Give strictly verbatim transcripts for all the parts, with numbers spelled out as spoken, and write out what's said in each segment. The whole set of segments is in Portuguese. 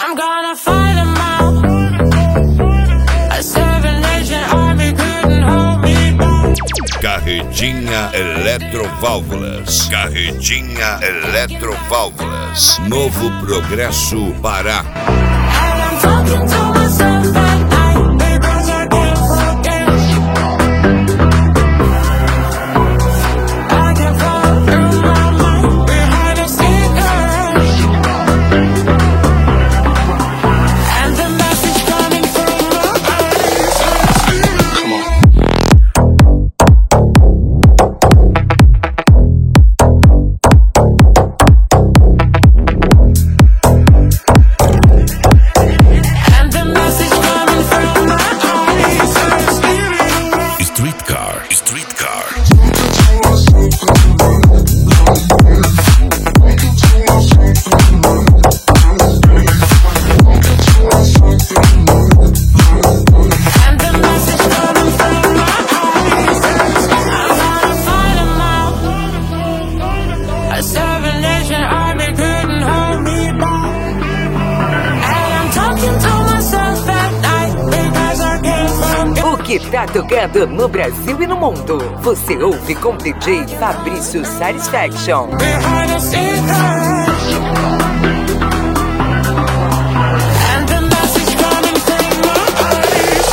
I'm gonna fight them out. A seven-nation army couldn't hold me back. Carretinha Eletroválvulas. Carretinha Eletroválvulas. Novo Progresso, Pará. And I'm talking to myself at night because I can't forget. I can fall through my mind behind a sticker. And the message coming from my eyes. Come on. And the message coming from my eyes. Streetcar. Streetcar. And the message coming from my eyes. I'm gonna fight them out. A seven-nation army couldn't hold me back. And I'm talking to myself at night because I can't forget. O que tá tocando no Brasil e no mundo? Você ouve com D J Fabrício Satisfaction. Behind a sticker. And the message coming from my eyes.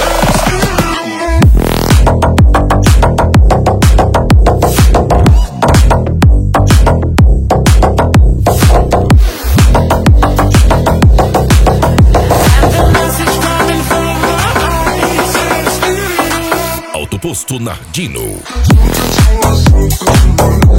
And the message coming from my eyes. Autoposto Nardino. I'm